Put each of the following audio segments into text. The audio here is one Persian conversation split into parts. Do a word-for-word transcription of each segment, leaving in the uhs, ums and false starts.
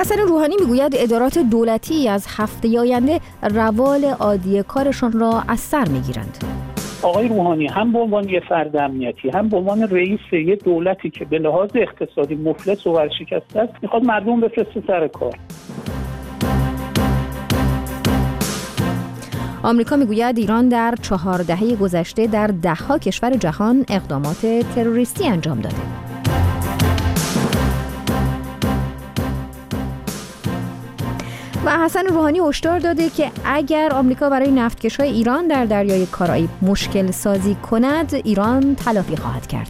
حسن روحانی میگوید ادارات دولتی از هفته آینده روال عادی کارشان را از سر میگیرند. آقای روحانی هم به عنوان یه فرد امنیتی، هم به عنوان رئیس یه دولتی که به لحاظ اقتصادی مفلس و ورشکسته است، میخواد مردم بفرسته سر کار. آمریکا میگوید ایران در چهار دهه گذشته در ده‌ها کشور جهان اقدامات تروریستی انجام داده. و حسن روحانی هشدار داده که اگر آمریکا برای نفتکش‌های ایران در دریای کارائیب مشکل سازی کند، ایران تلافی خواهد کرد.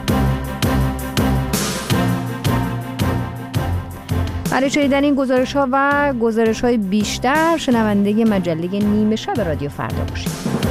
برای شنیدن این گزارش‌ها و گزارش‌های بیشتر شنونده مجله نیمه شب رادیو فردا باشید.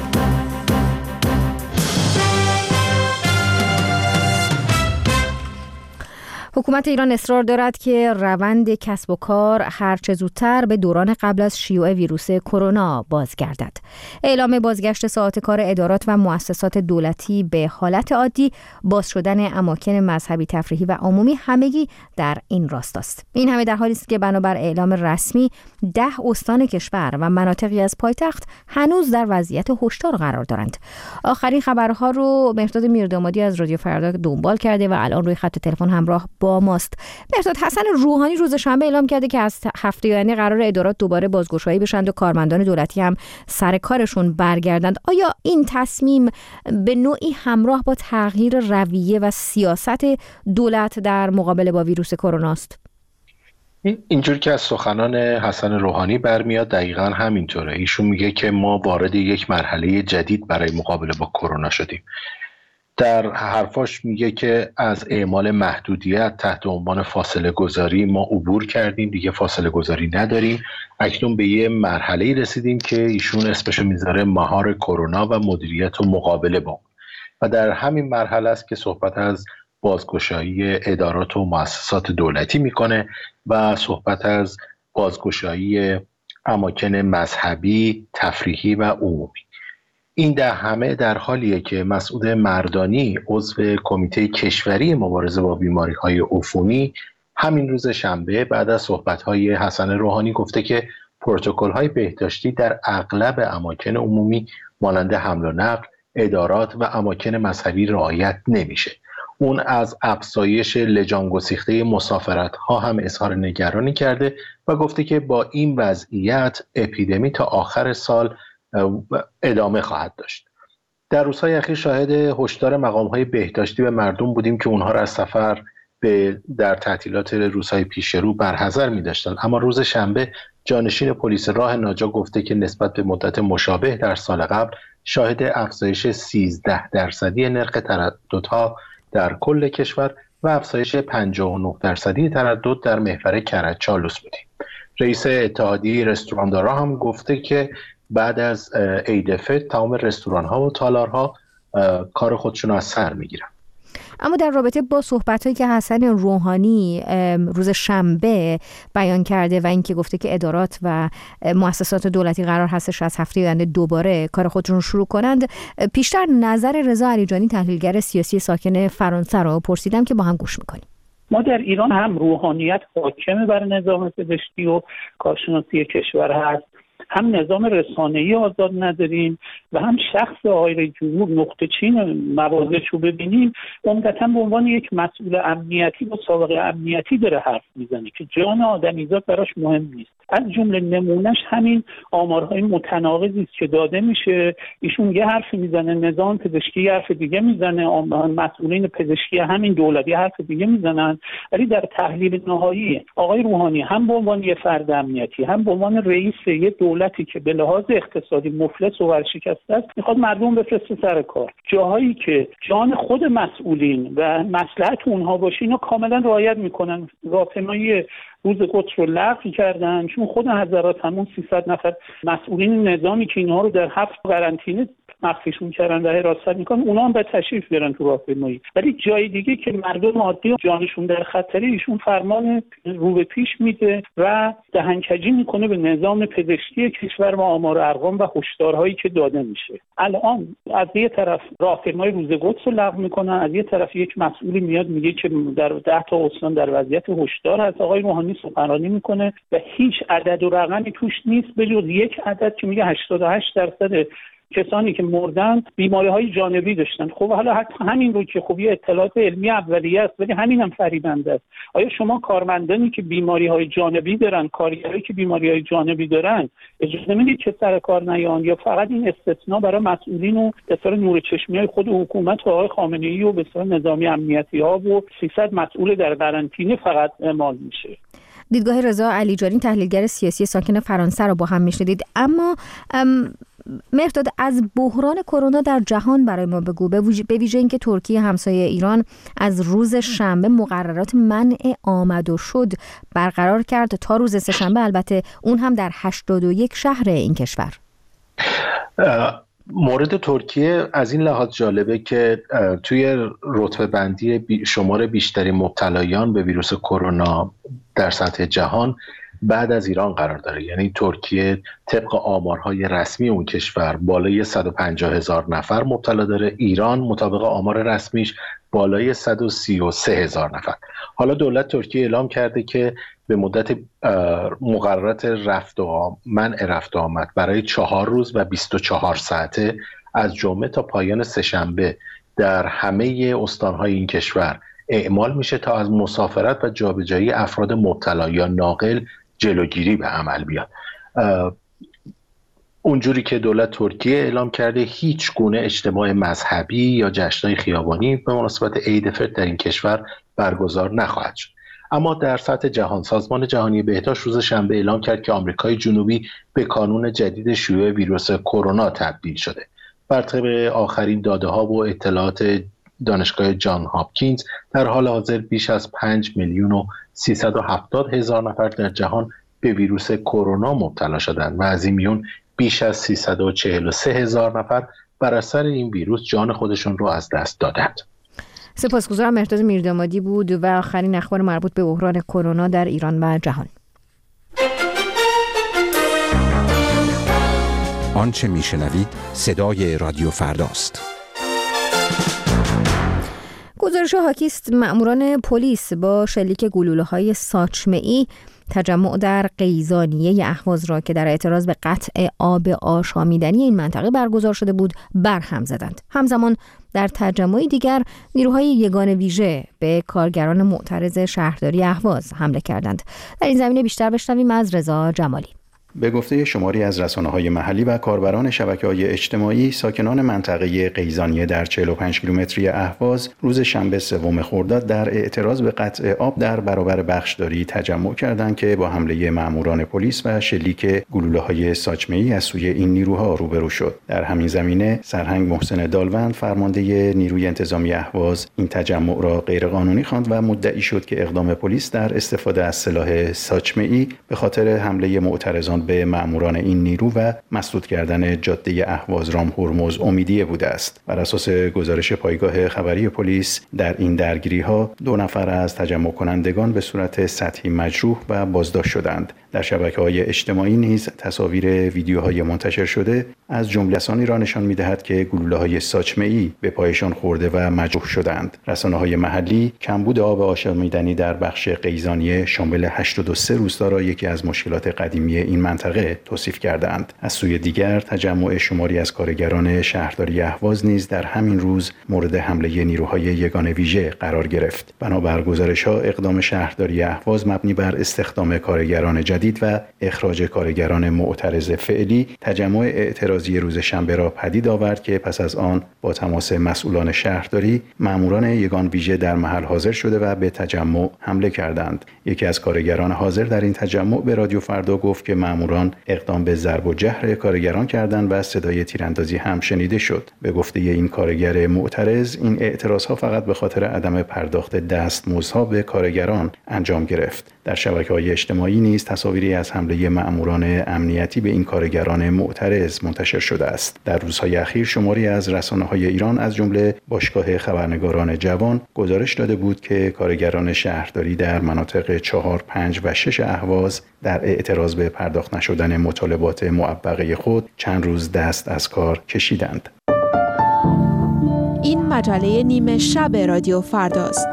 حکومت ایران اصرار دارد که روند کسب و کار هرچه زودتر به دوران قبل از شیوع ویروس کرونا بازگردد. اعلام بازگشت ساعات کار ادارات و مؤسسات دولتی به حالت عادی، باز شدن اماکن مذهبی، تفریحی و عمومی همگی در این راست است. این همه در حالی است که بنابر اعلام رسمی ده استان کشور و مناطقی از پایتخت هنوز در وضعیت هشدار قرار دارند. آخرین خبرها رو مهرداد میردامادی از رادیو فردا دنبال کرده و الان روی خط تلفن همراه با ماست. مهرداد، حسن روحانی روز شنبه اعلام کرده که از هفته آینده قرار ادارات دوباره بازگشایی بشند و کارمندان دولتی هم سر کارشون برگردند. آیا این تصمیم به نوعی همراه با تغییر رویه و سیاست دولت در مقابله با ویروس کرونا است؟ اینجور که از سخنان حسن روحانی برمیاد دقیقاً همینطوره. ایشون میگه که ما وارد یک مرحله جدید برای مقابله با کرونا شدیم. در حرفاش میگه که از اعمال محدودیت تحت عنوان فاصله گذاری ما عبور کردیم، دیگه فاصله گذاری نداریم. اکنون به یه مرحله رسیدیم که ایشون اسمشو میذاره مهار کرونا و مدیریت و مقابله با. و در همین مرحله است که صحبت از بازگشایی ادارات و مؤسسات دولتی میکنه و صحبت از بازگشایی اماکن مذهبی، تفریحی و عمومی. این در همه در حالیه که مسعود مردانی عضو کمیته کشوری مبارزه با بیماری‌های عفونی همین روز شنبه بعد از صحبت‌های حسن روحانی گفته که پروتکل‌های بهداشتی در اغلب اماکن عمومی مانند حمل و نقل، ادارات و اماکن مذهبی رعایت نمیشه. اون از افزایش لجام گسیخته مسافرت‌ها هم اظهار نگرانی کرده و گفته که با این وضعیت اپیدمی تا آخر سال ادامه خواهد داشت. در روزهای اخیر شاهد هشدار مقام‌های بهداشتی به مردم بودیم که اونها را از سفر به در تعطیلات روزهای پیش رو برحذر می‌داشتند، اما روز شنبه جانشین پلیس راه ناجا گفته که نسبت به مدت مشابه در سال قبل شاهد افزایش سیزده درصدی نرخ ترددها در کل کشور و افزایش پنجاه و نه درصدی تردد در محور کرج چالوس بودیم. رئیس اتحادیه رستوراندارا هم گفته که بعد از عید فطر تمام رستوران‌ها و تالارها کار خودشون از سر میگیرن. اما در رابطه با صحبت‌هایی که حسن روحانی روز شنبه بیان کرده و اینکه گفته که ادارات و مؤسسات دولتی قرار هستش از هفته آینده دوباره کار خودشون شروع کنند، پیشتر نظر رضا علیجانی تحلیلگر سیاسی ساکن فرانسه رو پرسیدم که با هم گوش می‌کنیم. ما در ایران هم روحانیت حاکم بر نظام پزشکی و کارشناسی کشور هست، هم نظام رسانه‌ای آزاد نداریم و هم شخص آقای رئیس جمهور نقطه چین مواضعش رو ببینیم عمدتاً به عنوان یک مسئول امنیتی با سابقه امنیتی داره حرف میزنه که جان آدمیزاد براش مهم نیست. از جمله نمونهش همین آمارهای متناقضی است که داده میشه. ایشون یه حرف میزنه، نظام پزشکی یه حرف دیگه میزنه، مسئولین پزشکی همین دولتی حرف دیگه میزنن، ولی در تحلیل نهایی آقای روحانی هم به عنوان یه فرد امنیتی، هم به عنوان رئیس یه دولتی که به لحاظ اقتصادی مفلس و ورشکسته است، میخواد مردم بفرسته سر کار. جاهایی که جان خود مسئولین و مصلحت اونها باشه اینا کاملا رعایت میکنن. راهپیمایی روز قدس رو لغو کردن چون خود حضرات همون سیصد نفر مسئولین نظامی که اینها رو در هفت قرنطینه مخفیشون کردن و حراست میکنن، اونا هم باید تشریف بیارن تو راهپیمایی. ولی جای دیگه که مردم عادی جانشون در خطره، ایشون فرمان رو به پیش میده و دهنکجی میکنه به نظام پزشکی کشور و آمار و ارقام و هشدارهایی که داده میشه. الان از یه طرف راهپیمای روز قدس رو لغو میکنن، از یه طرف یک مسئولی میاد میگه که در ده تا استان در وضعیت هشدار هست. آقای روحانی سخنرانی میکنه و هیچ عدد و رقمی توش نیست به جز یک عدد که میگه هشتاد و هشت درصد کسانی که مردن بیماری‌های جانبی داشتن. خب حالا حتی همین رو که خب یه اطلاعات علمی اولیه است، ولی همین هم فریبنده است. آیا شما کارمندانی که بیماری‌های جانبی دارن، کارگرایی که بیماری‌های جانبی دارن، اجازه میدید که سر کار نیان؟ یا فقط این استثناء برای مسئولین و به اصطلاح نور چشمی‌های خود حکومت و آقای خامنه‌ای و به اصطلاح نظامی امنیتی‌ها و سیصد مسئول در قرنطینه فقط اعمال میشه؟ دیدگاه رضا علیجانی تحلیلگر سیاسی ساکن فرانسه رو با هم میشنیدید. اما مهرداد، از بحران کرونا در جهان برای ما بگو، به ویژه اینکه ترکیه همسایه ایران از روز شنبه مقررات منع آمد و شد برقرار کرد تا روز سه‌شنبه، البته اون هم در هشتاد و یک شهر این کشور. مورد ترکیه از این لحاظ جالبه که توی رتبه بندی شمار بیشتری مبتلایان به ویروس کرونا در سطح جهان بعد از ایران قرار داره. یعنی ترکیه طبق آمارهای رسمی اون کشور بالای صد و پنجاه هزار نفر مبتلا داره، ایران مطابق آمار رسمیش بالای صد و سی و سه هزار نفر. حالا دولت ترکیه اعلام کرده که به مدت مقررات رفت و منع رفت و آمد برای چهار روز و بیست و چهار ساعته از جمعه تا پایان سه‌شنبه در همه استانهای این کشور اعمال میشه تا از مسافرت و جابجایی افراد مبتلا یا ناقل جلوگیری به عمل بیاد. اونجوری که دولت ترکیه اعلام کرده هیچ گونه اجتماع مذهبی یا جشن‌های خیابانی به مناسبت عید فطر در این کشور برگزار نخواهد شد. اما در سطح جهان، سازمان جهانی بهداشت روز شنبه اعلام کرد که آمریکای جنوبی به کانون جدید شیوع ویروس کرونا تبدیل شده. بر طبق آخرین داده‌ها و اطلاعات دانشگاه جان هاپکینز در حال حاضر بیش از پنج میلیون و سیصد و هفتاد هزار نفر در جهان به ویروس کرونا مبتلا شدند و از این میون بیش از سیصد و چهل و سه هزار نفر بر اثر این ویروس جان خودشون رو از دست دادند. سپاسگزارم. مهرداد میردامادی بود و آخرین اخبار مربوط به بحران کرونا در ایران و جهان. آنچه میشنوید صدای رادیو فرداست. گزارش حاکی است مأموران پلیس با شلیک گلوله‌های ساچمه‌ای تجمع در قیزانیه اهواز را که در اعتراض به قطع آب آشامیدنی این منطقه برگزار شده بود برهم زدند. همزمان در تجمعی دیگر نیروهای یگان ویژه به کارگران معترض شهرداری اهواز حمله کردند. در این زمینه بیشتر بشنویم از رضا جمالی. به گفته شماری از رسانه‌های محلی و کاربران شبکه‌های اجتماعی، ساکنان منطقه قیزانیه در چهل و پنج کیلومتری اهواز روز شنبه سوم خرداد در اعتراض به قطع آب در برابر بخشداری تجمع کردند که با حمله مأموران پلیس و شلیک گلوله‌های ساچمه‌ای از سوی این نیروها روبرو شد. در همین زمینه سرهنگ محسن دالوند، فرمانده نیروی انتظامی اهواز، این تجمع را غیرقانونی خواند و مدعی شد که اقدام پلیس در استفاده از سلاح ساچمه‌ای به خاطر حمله معترضان به مأموران این نیرو و مسدود کردن جاده اهواز رام هرمز امیدیه بوده است. بر اساس گزارش پایگاه خبری پلیس در این درگیری‌ها دو نفر از تجمع کنندگان به صورت سطحی مجروح و بازداشت شدند. در شبکه‌های اجتماعی نیز تصاویر ویدیوهای منتشر شده از جمله کسانی را نشان می‌دهد که گلوله‌های ساچمه‌ای به پایشان خورده و مجروح شدند. رسانه‌های محلی کمبود آب آشامیدنی در بخش قیزانیه شامل هشتاد و سه روستا را یکی از مشکلات قدیمی این منطقه توصیف کردند. از سوی دیگر تجمع شماری از کارگران شهرداری اهواز نیز در همین روز مورد حمله نیروهای یگان ویژه قرار گرفت. بنابر گزارش‌ها اقدام شهرداری اهواز مبنی بر استخدام کارگران جدید و اخراج کارگران معترض فعلی تجمع اعتراضی روز شنبه را پدید آورد که پس از آن با تماس مسئولان شهرداری مأموران یگان ویژه در محل حاضر شده و به تجمع حمله کردند. یکی از کارگران حاضر در این تجمع به رادیو فردا گفت که مأموران اقدام به ضرب و جرح کارگران کردند و صدای تیراندازی هم شنیده شد. به گفته این کارگر معترض، این اعتراضها فقط به خاطر عدم پرداخت دستمزدها به کارگران انجام گرفت. در شبکه‌های اجتماعی نیز تصاویر تصاویری از حمله مأموران امنیتی به این کارگران معترض منتشر شده است. در روزهای اخیر شماری از رسانه‌های ایران از جمله باشگاه خبرنگاران جوان گزارش داده بود که کارگران شهرداری در مناطق چهار، پنج و شش اهواز در اعتراض به پرداخت نشدن مطالبات معوقه خود چند روز دست از کار کشیدند. این مجله نیمه شب رادیو فرداست.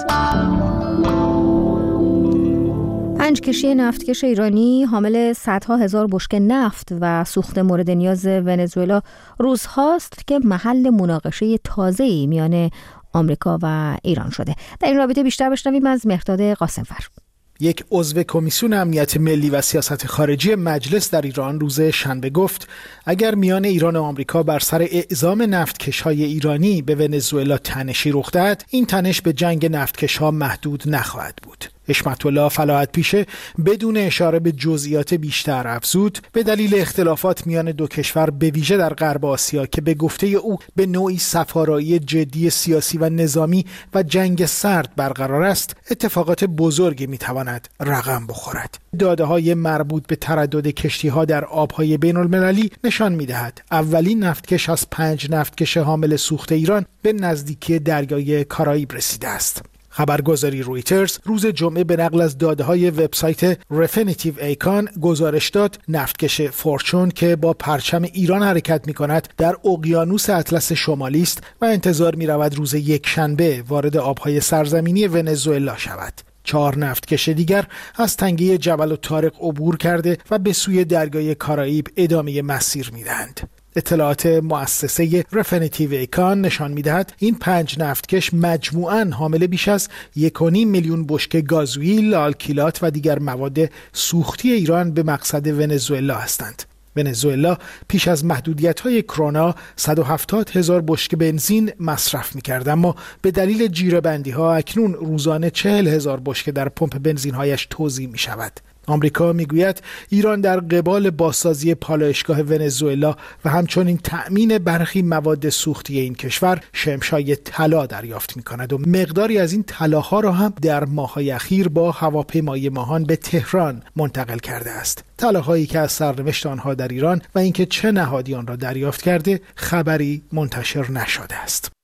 پنج کشتی نفتکش ایرانی حامل صدها هزار بشکه نفت و سوخت مورد نیاز ونزوئلا روزهاست که محل مناقشه تازه‌ای میان آمریکا و ایران شده. در این رابطه بیشتر بشنویم از مهرداد قاسمفر. یک عضو کمیسیون امنیت ملی و سیاست خارجی مجلس در ایران روز شنبه گفت اگر میان ایران و آمریکا بر سر اعزام نفتکش‌های ایرانی به ونزوئلا تنشی رخ دهد، این تنش به جنگ نفتکش‌ها محدود نخواهد بود. حشمت الله فلاحت پیشه بدون اشاره به جزئیات بیشتر افزود به دلیل اختلافات میان دو کشور به ویژه در غرب آسیا که به گفته او به نوعی صفارایی جدی سیاسی و نظامی و جنگ سرد برقرار است، اتفاقات بزرگی میتواند رقم بخورد. داده‌های مربوط به تردد کشتی‌ها در آب‌های بین‌المللی نشان می‌دهد اولین نفتکش از پنج نفتکش حامل سوخت ایران به نزدیکی دریای کارائیب رسیده است. خبرگزاری رویترز روز جمعه به نقل از داده‌های وبسایت رفینیتیو ایکان گزارش داد نفتکش فورچون که با پرچم ایران حرکت می‌کند در اقیانوس اطلس شمالی است و انتظار می‌رود روز یکشنبه وارد آب‌های سرزمینی ونزوئلا شود. چهار نفتکش دیگر از تنگه جبل الطارق عبور کرده و به سوی دریای کارائیب ادامه مسیر می‌دهند. اطلاعات مؤسسه رفینیتیو ایکان نشان می‌دهد این پنج نفتکش مجموعاً حامل بیش از یک و نیم میلیون بشکه گازوئیل، آلکیلات و دیگر مواد سوختی ایران به مقصد ونزوئلا هستند. ونزوئلا پیش از محدودیت‌های کرونا صد و هفتاد هزار بشکه بنزین مصرف می‌کرد، اما به دلیل جیره‌بندی‌ها اکنون روزانه چهل هزار بشکه در پمپ بنزین‌هایش توزیع می‌شود. آمریکا میگوید ایران در قبال بازسازی پالایشگاه ونزوئلا و همچنین تأمین برخی مواد سوختی این کشور شمشای طلا دریافت می‌کند و مقداری از این طلاها را هم در ماه‌های اخیر با هواپیمای ماهان به تهران منتقل کرده است. طلاهایی که از سرنوشت آنها در ایران و اینکه چه نهادی آن را دریافت کرده خبری منتشر نشده است.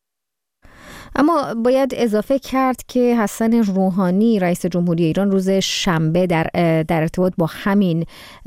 اما باید اضافه کرد که حسن روحانی رئیس جمهوری ایران روز شنبه در در ارتباط با همین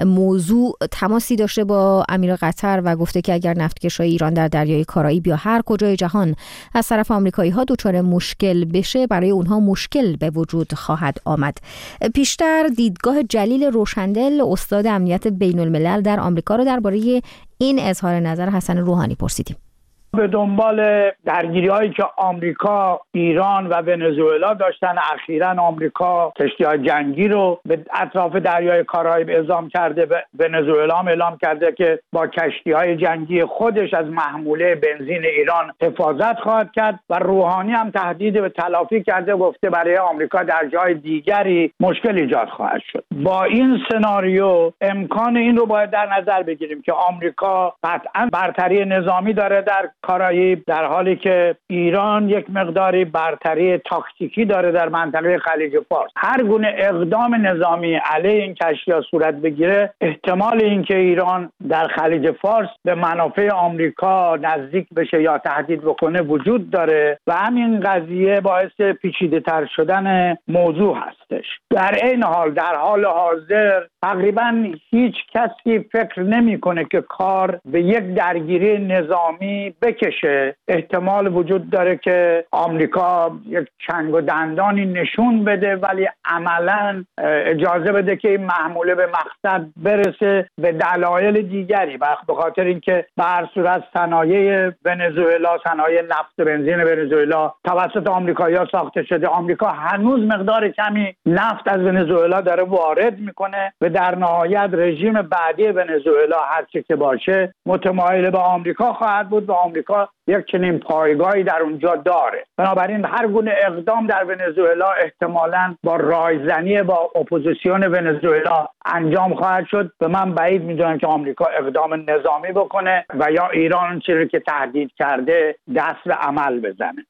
موضوع تماسی داشته با امیر قطر و گفته که اگر نفتکش‌های ایران در دریای کارائیب یا هر کجای جهان از طرف آمریکایی‌ها دچار مشکل بشه، برای اونها مشکل به وجود خواهد آمد. پیشتر دیدگاه جلیل روشندل استاد امنیت بین‌الملل در آمریکا رو درباره این اظهار نظر حسن روحانی پرسیدیم. به دنبال درگیری‌هایی که آمریکا، ایران و ونزوئلا داشتن، اخیراً آمریکا کشتی‌های جنگی رو به اطراف دریای کارائیب اعزام کرده، به ونزوئلا هم اعلام کرده که با کشتی‌های جنگی خودش از محموله بنزین ایران حفاظت خواهد کرد و روحانی هم تهدید به تلافی کرده، گفته برای آمریکا در جای دیگری مشکل ایجاد خواهد شد. با این سناریو امکان این رو باید در نظر بگیریم که آمریکا قطعاً برتری نظامی داره در کارائیب، در حالی که ایران یک مقداری برتری تاکتیکی داره در منطقه خلیج فارس. هر گونه اقدام نظامی علیه این کشتی‌ها صورت بگیره، احتمال اینکه ایران در خلیج فارس به منافع آمریکا نزدیک بشه یا تهدید بکنه وجود داره و همین قضیه باعث پیچیده‌تر شدن موضوع هستش. در این حال در حال حاضر تقریبا هیچ کسی فکر نمی‌کنه که کار به یک درگیری نظامی بکشه. احتمال وجود داره که آمریکا یک چنگ و دندانی نشون بده ولی عملاً اجازه بده که این محموله به مقصد برسه به دلایل دیگری، به خاطر اینکه به هر صورت صنایع ونزوئلا، صنایع نفت بنزین ونزوئلا توسط آمریکایی‌ها ساخته شده. آمریکا هنوز مقدار کمی نفت از ونزوئلا داره وارد میکنه و در نهایت رژیم بعدی ونزوئلا هر چه که باشه متمایل به آمریکا خواهد بود و آمریکا یک چنین پایگاهی در اونجا داره. بنابراین هر گونه اقدام در ونزوئلا احتمالاً با رایزنی با اپوزیسیون ونزوئلا انجام خواهد شد و من بعید میدونم که آمریکا اقدام نظامی بکنه و یا ایران چیزی که تهدید کرده دست به عمل بزنه.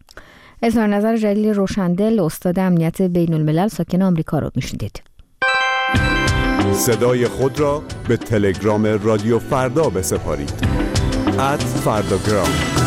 اظهار نظر جلیل روشندل استاد امنیت بین‌الملل ساکن آمریکا رو میشنیدید. صدای خود را به تلگرام رادیو فردا بسپارید. ات فرداگرام.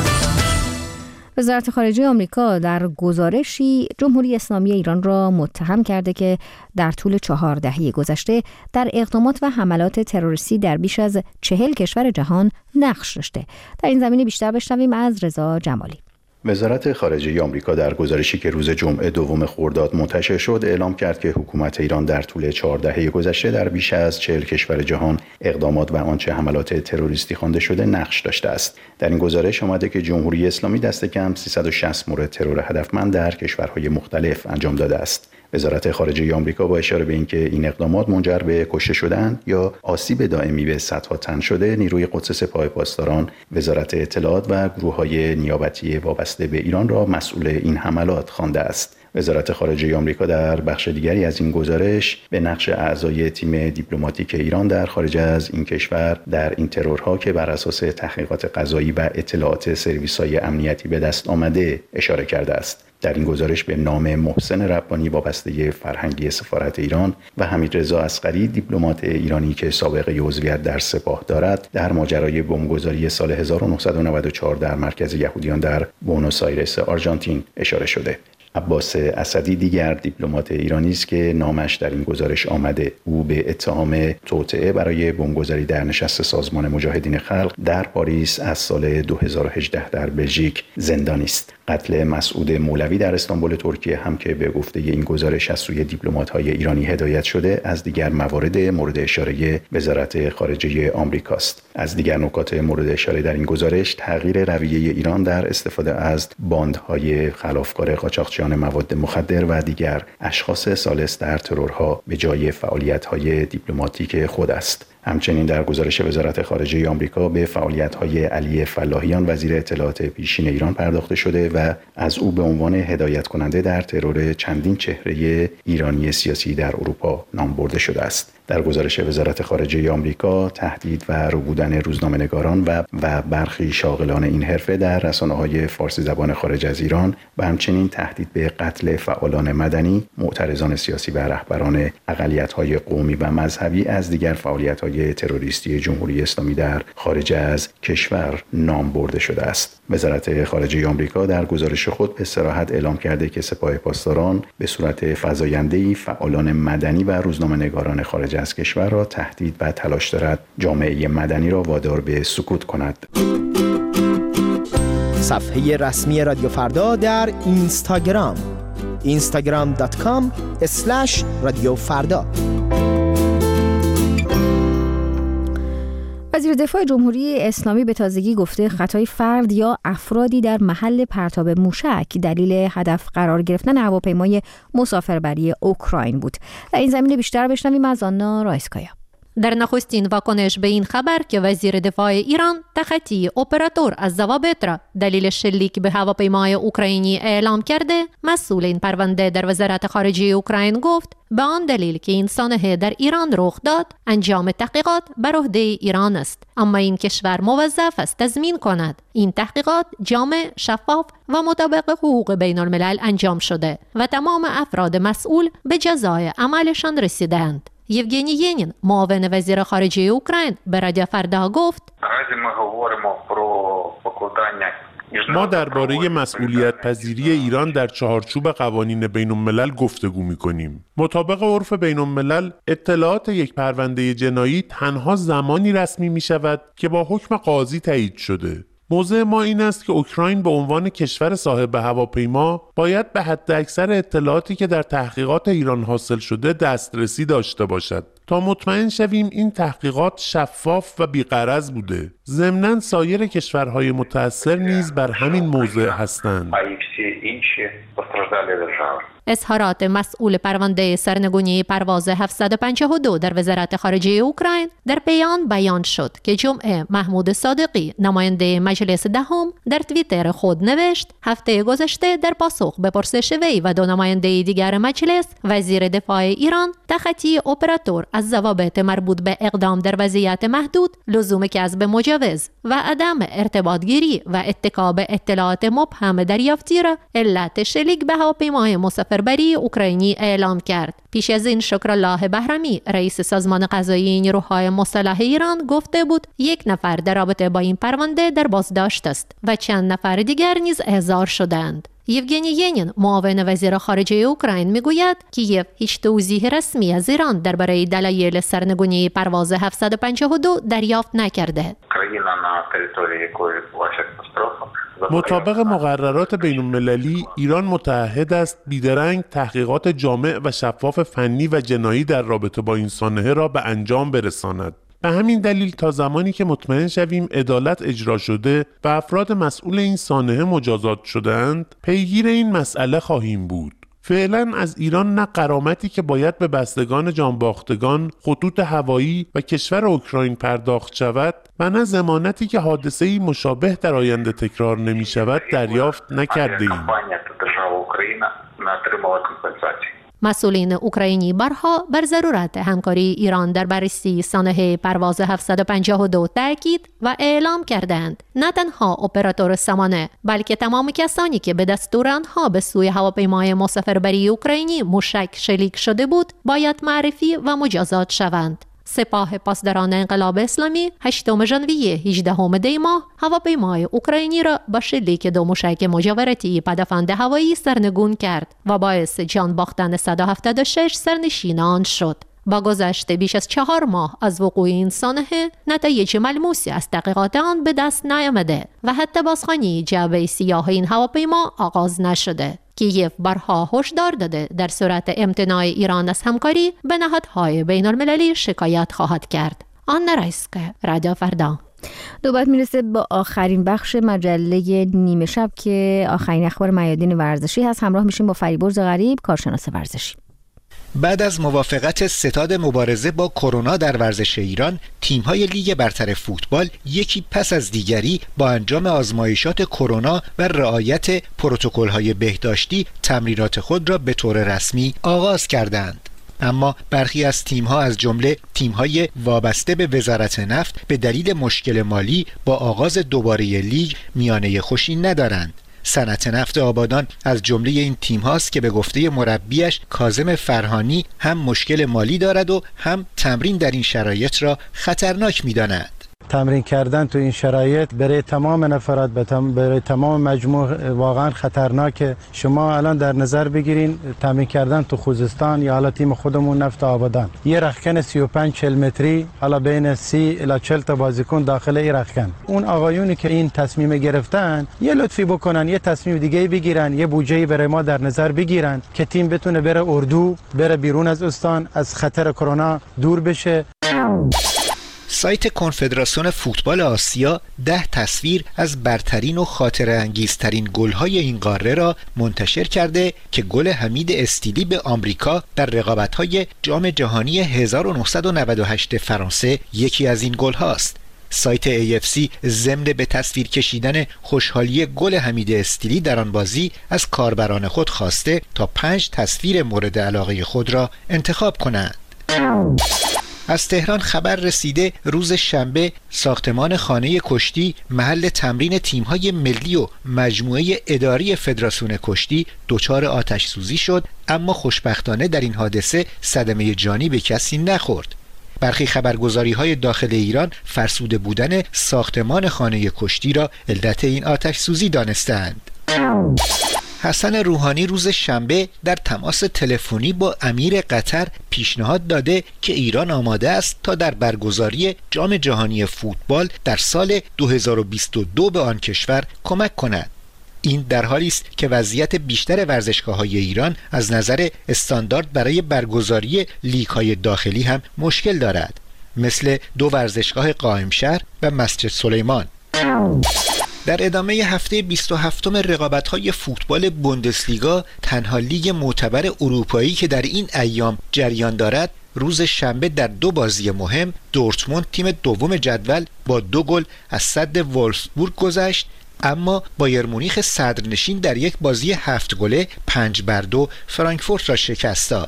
وزارت خارجه آمریکا در گزارشی جمهوری اسلامی ایران را متهم کرده که در طول چهار دهه گذشته در اقدامات و حملات تروریستی در بیش از چهل کشور جهان نقش داشته. در این زمینه بیشتر بشنویم از رضا جمالی. وزارت خارجه آمریکا در گزارشی که روز جمعه دوم خرداد منتشر شد اعلام کرد که حکومت ایران در طول چهار دهه گذشته در بیش از چهل کشور جهان اقدامات و آنچه حملات تروریستی خوانده شده نقش داشته است. در این گزارش آمده که جمهوری اسلامی دست کم سیصد و شصت مورد ترور هدفمند در کشورهای مختلف انجام داده است. وزارت خارجه آمریکا با اشاره به اینکه این اقدامات منجر به کشته شدن یا آسیب دائمی به صدها تن شده، نیروی قدس سپاه پاسداران، وزارت اطلاعات و گروه‌های نیابتی وابسته به ایران را مسئول این حملات خوانده است. وزارت خارجه آمریکا در بخش دیگری از این گزارش به نقش اعضای تیم دیپلماتیک ایران در خارج از این کشور در این ترورها که بر اساس تحقیقات قضایی و اطلاعات سرویس‌های امنیتی به دست آمده اشاره کرده است. در این گزارش به نام محسن ربانی وابسته فرهنگی سفارت ایران و حمیدرضا اصغری دیپلمات ایرانی که سابقه عضویت در سپاه دارد در ماجرای بمبگذاری سال هزار و نهصد و نود و چهار در مرکز یهودیان در بوئنوس آیرس آرژانتین اشاره شده. عباس اسدی دیگر دیپلمات ایرانی است که نامش در این گزارش آمده. او به اتهام توطئه برای بمبگذاری در نشست سازمان مجاهدین خلق در پاریس از سال دو هزار و هجده در بلژیک زندانی است. قتل مسعود مولوی در استانبول ترکیه هم که به گفته این گزارش از سوی دیپلمات‌های ایرانی هدایت شده از دیگر موارد مورد اشاره وزارت خارجه آمریکاست. از دیگر نکات مورد اشاره در این گزارش تغییر رویه ایران در استفاده از باندهای خلافکار قاچاقچیان مواد مخدر و دیگر اشخاص ثالث در ترورها به جای فعالیت‌های دیپلماتیک خود است. همچنین در گزارش وزارت خارجه آمریکا به فعالیت‌های علی فلاحیان وزیر اطلاعات پیشین ایران پرداخته شده و از او به عنوان هدایت کننده در ترور چندین چهره ایرانی سیاسی در اروپا نام برده شده است. در گزارش وزارت خارجه آمریکا تهدید و ربودن روزنامه‌نگاران و و برخی شاغلان این حرفه در رسانه‌های فارسی زبان خارج از ایران و همچنین تهدید به قتل فعالان مدنی، معترضان سیاسی و رهبران اقلیت‌های قومی و مذهبی از دیگر فعالیت‌های تروریستی جمهوری اسلامی در خارج از کشور نام برده شده است. وزارت خارجه آمریکا در گزارش خود به صراحت اعلام کرده که سپاه پاسداران به صورت فزاینده‌ای فعالان مدنی و روزنامه‌نگاران خارج از کشور را تهدید و تلاش دارد جامعه مدنی را وادار به سکوت کند. صفحه رسمی رادیو فردا در اینستاگرام اینستاگرام دات کام اسلش رادیو فردا. وزیر دفاع جمهوری اسلامی به تازگی گفته خطای فرد یا افرادی در محل پرتاب موشک دلیل هدف قرار گرفتن هواپیمای مسافربری اوکراین بود. در این زمینه بیشتر بشنویم از آنا رایسکایا. در نخستین واکنش به این خبر که وزیر دفاع ایران تخطی اپراتور از ضوابط را دلیل شلیک به هواپیمای اوکراینی اعلام کرده، مسئول این پرونده در وزارت خارجه اوکراین گفت به آن دلیل که این سانحه در ایران رخ داد انجام تحقیقات بر عهده ایران است، اما این کشور موظف است تضمین کند این تحقیقات جامع، شفاف و مطابق حقوق بین الملل انجام شده و تمام افراد مسئول به جزای عملشان رسیدند. یوگنی ینین، معاون وزیر خارجه اوکراین، به رادیو فردا گفت ما درباره مسئولیت پذیری ایران در چهارچوب قوانین بین الملل گفتگو می‌کنیم. مطابق عرف بین الملل اطلاعات یک پرونده جنایی تنها زمانی رسمی می‌شود که با حکم قاضی تایید شده. موضع ما این است که اوکراین به عنوان کشور صاحب هواپیما باید به حد اکثر اطلاعاتی که در تحقیقات ایران حاصل شده دسترسی داشته باشد تا مطمئن شویم این تحقیقات شفاف و بی‌غرض بوده. ضمناً سایر کشورهای متأثر نیز بر همین موضع هستند. اظهارات مسئول پرونده سرنگونی پرواز هفتصد و پنجاه و دو در وزارت خارجه اوکراین در بیان بیان شد که جمعه محمود صادقی، نماینده مجلس دهم، در توییتر خود نوشت هفته گذشته در پاسخ به پرسش وی و دو نماینده دیگر مجلس، وزیر دفاع ایران تخطی اپراتور از ضوابط مربوط به اقدام در وضعیت محدود، لزوم کسب مجوز و عدم ارتباط گیری و اتکا به اطلاعات مبهم دریافتی را علت علت شلیک به هواپیمای مسافربری اوکراینی اعلام کرد. پیش از این شکرالله بهرمی رئیس سازمان قضایی نیروهای مسلح ایران گفته بود یک نفر در رابطه با این پرونده در بازداشت است و چند نفر دیگر نیز احضار شدند. یوگنی ینین معاون وزیر خارجه اوکراین میگوید کیف هیچ توضیح رسمی از ایران درباره دلایل سرنگونی پرواز هفتصد و پنجاه و دو دریافت نکرده. مطابق مقررات بین المللی ایران متعهد است بیدرنگ تحقیقات جامع و شفاف فنی و جنایی در رابطه با این سانحه را به انجام برساند. به همین دلیل تا زمانی که مطمئن شویم عدالت اجرا شده و افراد مسئول این سانحه مجازات شدند، پیگیر این مسئله خواهیم بود. فعلا از ایران نه غرامتی که باید به بستگان جانباختگان، خطوط هوایی و کشور اوکراین پرداخت شود و نه ضمانتی که حادثه‌ای مشابه در آینده تکرار نمی شود دریافت نکرده ایم. مسئولین اوکراینی برها بر ضرورت همکاری ایران در بررسی سانحه پرواز هفتصد و پنجاه و دو تاکید و اعلام کردند نه تنها اپراتور سامانه بلکه تمام کسانی که به دستور آنها به سوی هواپیمای مسافربری اوکراینی موشک شلیک شده بود باید معرفی و مجازات شوند. سپاه پاسداران انقلاب اسلامی هشتم ژانویه هجدهم دی ماه هواپیمای اوکراینی را با شلیک دو موشک مجاورتی پدافند هوایی سرنگون کرد و باعث جان باختن صد و هفتاد و شش سرنشینان شد. با گذشت بیش از چهار ماه از وقوع این سانحه نتایج ملموسی از تحقیقات آن به دست نیامده و حتی بازخوانی جعبه سیاه این هواپیما آغاز نشده. کیف بارها هشدار داده در صورت امتناع ایران از همکاری به نهادهای بین المللی شکایت خواهد کرد. آن رایسکه، رادیو فردا. دو بعد میرسه با آخرین بخش مجله نیمه شب که آخرین اخبار میادین ورزشی هست. همراه میشیم با فریبرز غریب، کارشناس ورزشی. بعد از موافقت ستاد مبارزه با کرونا در ورزش ایران، تیم‌های لیگ برتر فوتبال یکی پس از دیگری با انجام آزمایشات کرونا و رعایت پروتکل‌های بهداشتی تمرینات خود را به طور رسمی آغاز کردند. اما برخی از تیم‌ها از جمله تیم‌های وابسته به وزارت نفت به دلیل مشکل مالی با آغاز دوباره لیگ میانه خوشی ندارند. صنعت نفت آبادان از جمله این تیم هاست که به گفته مربیش کاظم فرهانی هم مشکل مالی دارد و هم تمرین در این شرایط را خطرناک می‌داند. تمرین کردن تو این شرایط برای تمام نفرات برای تمام مجموع واقعا خطرناکه. شما الان در نظر بگیرین تمرین کردن تو خوزستان یا حالا تیم خودمون نفت آبادان، یه رختکن سی و پنج چهل متری، حالا بین سی الی چهل تا بازیکن داخل این رختکن. اون آقایونی که این تصمیم گرفتن یه لطفی بکنن، یه تصمیم دیگه بگیرن، یه بودجه برای ما در نظر بگیرن که تیم بتونه بره اردو، بره بیرون از استان، از خطر کرونا دور بشه. سایت کنفدراسیون فوتبال آسیا ده تصویر از برترین و خاطره انگیزترین گل‌های این قاره را منتشر کرده که گل حمید استیلی به آمریکا در رقابت‌های جام جهانی هزار و نهصد و نود و هشت فرانسه یکی از این گل‌هاست. سایت ای اف سی ضمن به تصویر کشیدن خوشحالی گل حمید استیلی در آن بازی از کاربران خود خواسته تا پنج تصویر مورد علاقه خود را انتخاب کنند. از تهران خبر رسیده روز شنبه ساختمان خانه کشتی محل تمرین تیم‌های ملی و مجموعه اداری فدراسیون کشتی دچار آتش سوزی شد، اما خوشبختانه در این حادثه صدمه جانی به کسی نخورد. برخی خبرگزاری‌های داخل ایران فرسوده بودن ساختمان خانه کشتی را علت این آتش سوزی دانستند. حسن روحانی روز شنبه در تماس تلفنی با امیر قطر پیشنهاد داده که ایران آماده است تا در برگزاری جام جهانی فوتبال در سال دو هزار و بیست و دو به آن کشور کمک کند. این در حالی است که وضعیت بیشتر ورزشگاه‌های ایران از نظر استاندارد برای برگزاری لیگ‌های داخلی هم مشکل دارد، مثل دو ورزشگاه قائمشهر و مسجد سلیمان. در ادامه هفته بیست و هفتم رقابت‌های فوتبال بوندسلیگا، تنها لیگ معتبر اروپایی که در این ایام جریان دارد، روز شنبه در دو بازی مهم دورتموند تیم دوم جدول با دو گل از سد وولفسبورگ گذشت، اما بایر مونیخ صدرنشین در یک بازی هفت گله پنج بر دو فرانکفورت را شکست داد.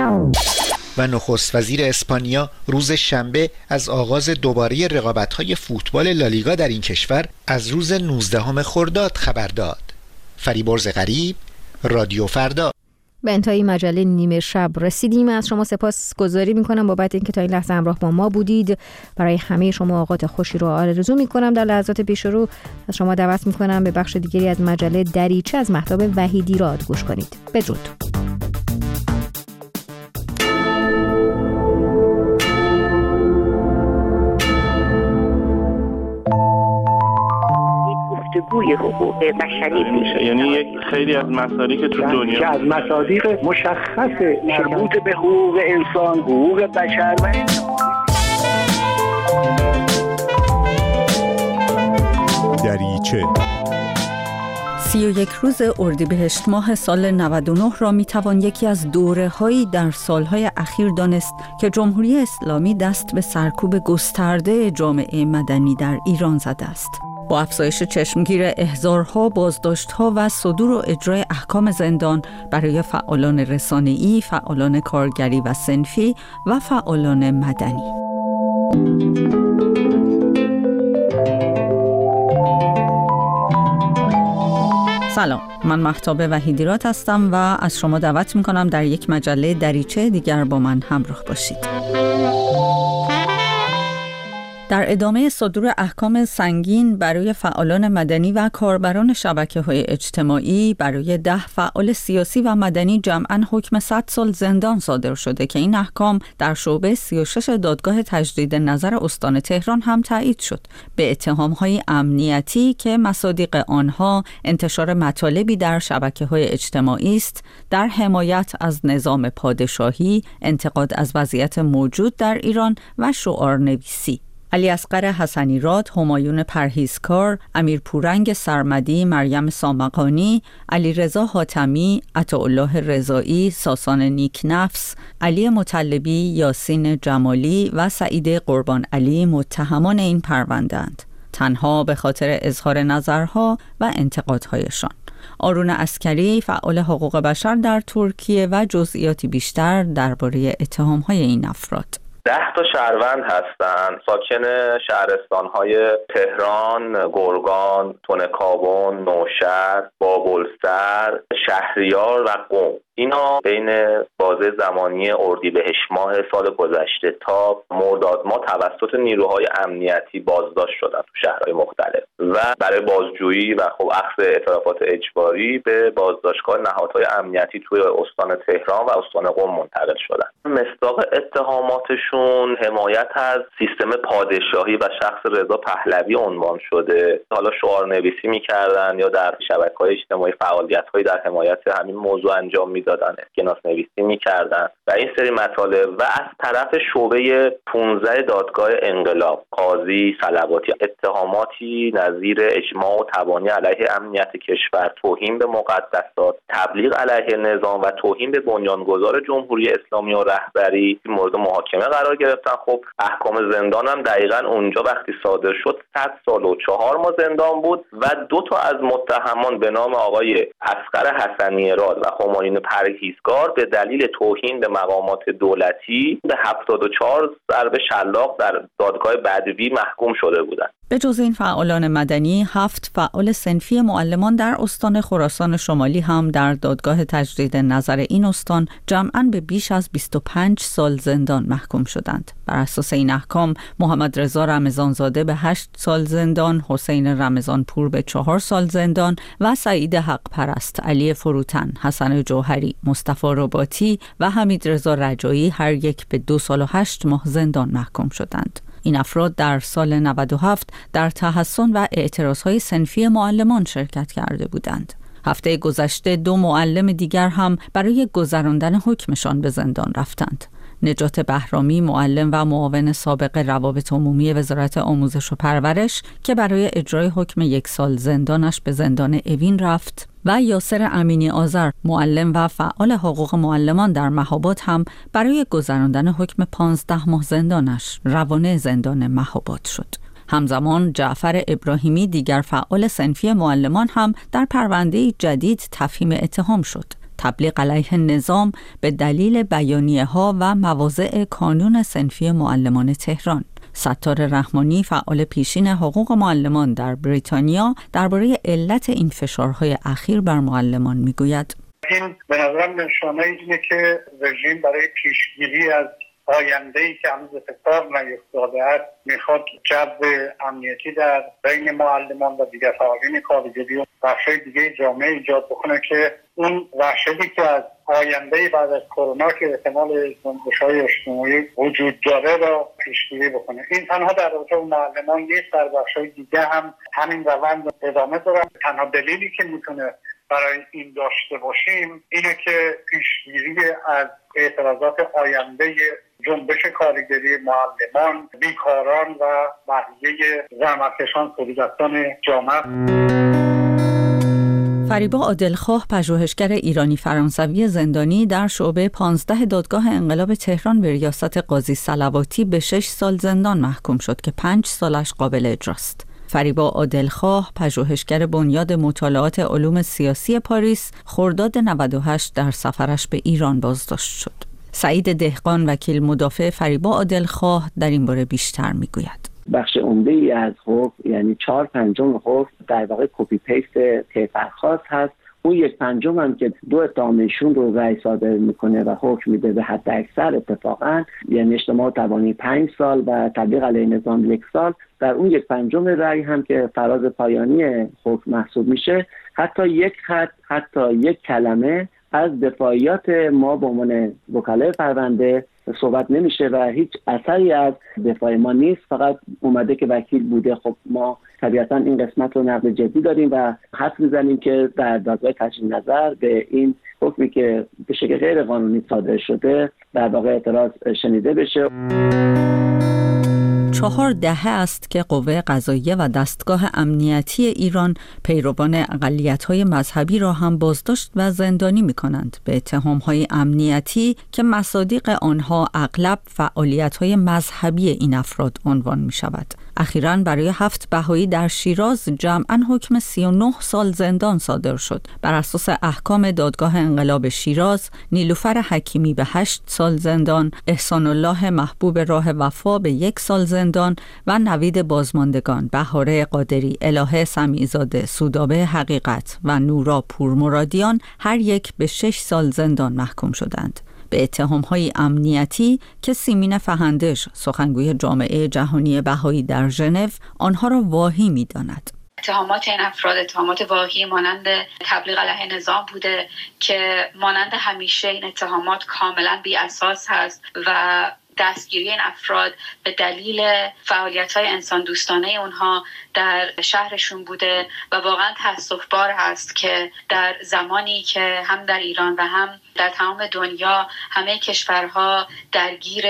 و نخست وزیر اسپانیا روز شنبه از آغاز دوباره رقابت‌های فوتبال لالیگا در این کشور از روز نوزدهم خرداد خبر داد. فریبرز غریب، رادیو فردا. به انتهای مجله نیمه شب رسیدیم. از شما سپاسگزاری میکنم بابت اینکه تا این لحظه همراه با ما بودید. برای همه شما اوقات خوشی رو آرزو میکنم. در لحظات پیش رو از شما دعوت میکنم به بخش دیگری از مجله دریچه از مهتاب وحیدی راد گوش کنید. بدرود. گفتگوی حقوق بشری میشه، یعنی یک خیلی از مصادیق تو دنیا که از مصادیق مشخص مربوط به حقوق انسان، حقوق بشر و دریچه. سی و یک روز اردیبهشت ماه سال نود و نه را میتوان یکی از دوره‌هایی در سالهای اخیر دانست که جمهوری اسلامی دست به سرکوب گسترده جامعه مدنی در ایران زده است. با افزایش چشمگیر احضارها، بازداشت‌ها و صدور و اجرای احکام زندان برای فعالان رسانه‌ای، فعالان کارگری و صنفی و فعالان مدنی. سلام، من مهتاب وحیدی راد هستم و از شما دعوت می‌کنم در یک مجله دریچه دیگر با من همراه باشید. در ادامه صدور احکام سنگین برای فعالان مدنی و کاربران شبکه‌های اجتماعی، برای ده فعال سیاسی و مدنی جمعاً حکم صد سال زندان صادر شده که این احکام در شعبه سی و شش دادگاه تجدید نظر استان تهران هم تایید شد به اتهام‌های امنیتی که مصادیق آنها انتشار مطالبی در شبکه‌های اجتماعی است در حمایت از نظام پادشاهی، انتقاد از وضعیت موجود در ایران و شعارنویسی. علی اصغر حسنی راد، همایون پرهیزکار، امیر پورنگ سرمدی، مریم سامقانی، علی رضا حاتمی، عطاالله رضایی، ساسان نیکنفس، علی مطلبی، یاسین جمالی و سعید قربان علی متهمان این پرونده‌اند، تنها به خاطر اظهار نظرها و انتقادهایشان. آرون عسکری، فعال حقوق بشر در ترکیه و جزئیاتی بیشتر درباره اتهام‌های این افراد. ده تا شهروند هستن، ساکن شهرستان‌های تهران، گرگان، تونکابون، نوشهر، بابلسر، شهریار و قم. اینا بین بازه زمانی اردیبهشت ماه سال گذشته تا مرداد ماه توسط نیروهای امنیتی بازداشت شدن تو شهرهای مختلف و برای بازجویی و خب اخذ اعترافات اجباری به بازداشتگاه نهادهای امنیتی توی استان تهران و استان قم منتقل شدن. مصداق اتهاماتشون حمایت از سیستم پادشاهی و شخص رضا پهلوی عنوان شده. حالا شعارنویسی می‌کردن یا در شبکه‌های اجتماعی فعالیت‌هایی در حمایت همین موضوع انجام می‌دادن، اسکناس نویسی می‌کردن و این سری مطالب. و از طرف شعبه پانزده دادگاه انقلاب، قاضی صلواتی اتهاماتی نظیر اجماع و تبانی علیه امنیت کشور، توهین به مقدسات، تبلیغ علیه نظام و توهین به بنیانگذار جمهوری اسلامی و رهبری مورد محاکمه قرار گرفتن. خب احکام زندان هم دقیقاً اونجا وقتی صادر شد صد سال و چهار ماه زندان بود و دو تا از متهمان به نام آقای اصغر حسنی راد و همایون پرهیزکار به دلیل توهین به مقامات دولتی به هفتاد و چهار ضرب شلاق در دادگاه بدوی محکوم شده بودند. به جز این فعالان مدنی، هفت فعال صنفی معلمان در استان خراسان شمالی هم در دادگاه تجدید نظر این استان جمعاً به بیش از بیست و پنج سال زندان محکوم شدند. بر اساس این احکام، محمد رضا رمضانزاده به هشت سال زندان، حسین رمضانپور به چهار سال زندان و سعید حق پرست، علی فروتن، حسن جوهری، مصطفی رباطی و حمید رضا رجایی هر یک به دو سال و هشت ماه زندان محکوم شدند. این افراد در سال نود و هفت در تحصن و اعتراضهای صنفی معلمان شرکت کرده بودند. هفته گذشته دو معلم دیگر هم برای گذراندن حکمشان به زندان رفتند. نجات بهرامی، معلم و معاون سابق روابط عمومی وزارت آموزش و پرورش که برای اجرای حکم یک سال زندانش به زندان اوین رفت، و یاسر امینی آذر، معلم و فعال حقوق معلمان در مهاباد هم برای گذراندن حکم پانزده ماه زندانش روانه زندان مهاباد شد. همزمان جعفر ابراهیمی، دیگر فعال صنفی معلمان، هم در پرونده جدید تفهیم اتهام شد: تبلیغ علیه نظام به دلیل بیانیه‌ها و مواضع کانون صنفی معلمان تهران. ستار رحمانی، فعال پیشین حقوق معلمان در بریتانیا، درباره علت این فشارهای اخیر بر معلمان میگوید: این به نظرم نشانه اینه که رژیم برای پیشگیری از آینده‌ای که هنوز اتفاق نیفتاده است میخواد جو امنیتی در بین معلمان و دیگر فعالین کارگری و بخش‌های دیگه جامعه ایجاد بکنه که اون وحشتی که از آینده بعد از کرونا که احتمال جنبش‌های اجتماعی وجود داره را پیشگیری بکنه. این تنها در رابطه با معلمان نیست، در بخش‌های دیگه هم همین روند ادامه داره. تنها دلیلی که میتونه برای این داشته باشیم اینه که پیشگیری از اعتراضات آینده جنبش کارگری، معلمان، بیکاران و بقیه زحمتکشان، تولیدستان جامعه. فریبا عادلخواه، پژوهشگر ایرانی فرانسوی زندانی، در شعبه پانزده دادگاه انقلاب تهران به ریاست قاضی صلواتی به شش سال زندان محکوم شد که پنج سالش قابل اجراست. فریبا عادلخواه، پژوهشگر بنیاد مطالعات علوم سیاسی پاریس، خرداد نود و هشت در سفرش به ایران بازداشت شد. سعید دهقان، وکیل مدافع فریبا عادلخواه، در این باره بیشتر میگوید. بخش عمده ای از حکم، یعنی چهار پنجم حکم، در واقع کپی پیست کیفرخواست هست. اون یک پنجم هم که دو اتهامشون رو رأی صادر میکنه و حکم میده به حد اکثر اتفاقا، یعنی اجتماع توانی پنج سال و تطبیق علیه نظام یک سال. در اون یک پنجم رأی هم که فراز پایانی حکم محسوب میشه، حتی یک خط، حتی یک کلمه از دفاعیات ما به عنوان وکلای پرونده صحبت نمیشه و هیچ اثری از دفاع ما نیست. فقط اومده که وکیل بوده. خب ما طبیعتا این قسمت رو نقد جدی داریم و حد میزنیم که در دادگاه تجدید نظر به این حکمی که به شکل غیر قانونی صادر شده در واقع اعتراض شنیده بشه. چهار دهه است که قوه قضاییه و دستگاه امنیتی ایران پیروان اقلیت‌های مذهبی را هم بازداشت و زندانی می‌کنند به اتهام‌های امنیتی که مصادیق آنها اغلب فعالیت‌های مذهبی این افراد عنوان می‌شود. اخیراً برای هفت بهایی در شیراز جمعاً حکم سی و نه سال زندان صادر شد. بر اساس احکام دادگاه انقلاب شیراز، نیلوفر حکیمی به هشت سال زندان، احسان الله محبوب راه وفا به یک سال زندان و نوید بازماندگان، بهاره قادری، الهه سمیع‌زاده، سودابه حقیقت و نورا پورمرادیان هر یک به شش سال زندان محکوم شدند به اتهام‌های امنیتی که سیمین فهندش، سخنگوی جامعه جهانی بهایی در ژنو، آنها را واهی می‌داند. اتهامات این افراد اتهامات واهی مانند تبلیغ علیه نظام بوده که مانند همیشه این اتهامات کاملا بی اساس هست و دستگیری این افراد به دلیل فعالیت‌های انسان دوستانه اونها در شهرشون بوده و واقعا تأسف‌بار هست که در زمانی که هم در ایران و هم در تمام دنیا همه کشورها درگیر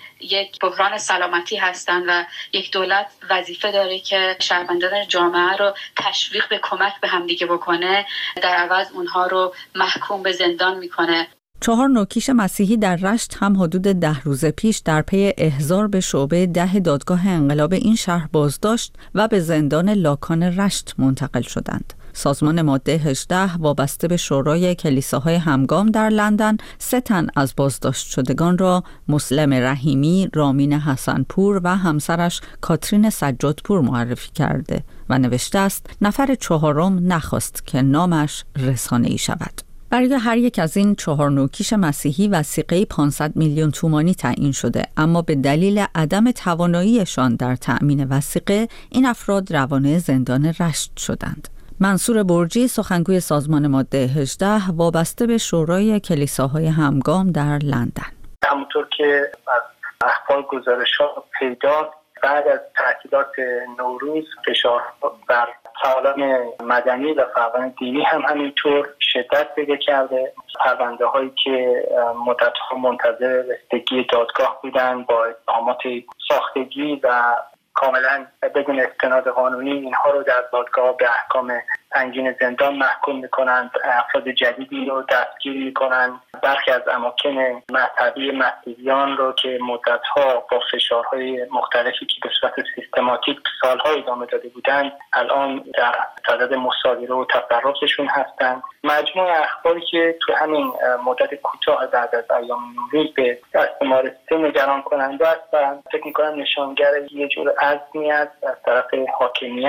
یک بحران سلامتی هستند و یک دولت وظیفه داره که شهروندان جامعه رو تشویق به کمک به همدیگه بکنه، در عوض اونها رو محکوم به زندان میکنه. چهار نوکیش مسیحی در رشت هم حدود ده روز پیش در پی احضار به شعبه ده دادگاه انقلاب این شهر بازداشت و به زندان لاکان رشت منتقل شدند. سازمان ماده هجده وابسته به شورای کلیساهای همگام در لندن سه تن از بازداشت شدگان را مسلم رحیمی، رامین حسنپور و همسرش کاترین سجادپور معرفی کرده و نوشته است نفر چهارم نخواست که نامش رسانه‌ای شود. برای هر یک از این چهار نوکیش مسیحی وثیقه پانصد میلیون تومانی تعیین شده، اما به دلیل عدم تواناییشان در تأمین وثیقه این افراد روانه زندان رشت شدند. منصور برجی، سخنگوی سازمان ماده هجده وابسته به شورای کلیساهای همگام در لندن: همونطور که از اخبار گزارش‌ها پیدا، بعد از تعطیلات نوروز فشار بر فعالان مدنی و فعالان دینی هم همینطور شدت پیدا کرده. پرونده هایی که مدت‌ها منتظر رسیدگی دادگاه بودن با اتهامات ساختگی و کاملا بدون استناد قانونی، اینها رو در دادگاه به احکام سنگین زندان محکوم میکنند. افراد جدیدی رو دستگیر میکنند. برخی از اماکن مذهبی مسیحیان رو که مدتها با فشارهای مختلفی که به صورت سیستماتیک سالها ادامه داده بودند، الان در صدد مصادره و تفرقشون هستند. مجموع اخباری که تو همین مدت کوتاه بعد از ایام نوروز به دست ما رسیده نگران کننده است و فکر میکنم نشانگر یه جور عزمی است از طرف حاکمیت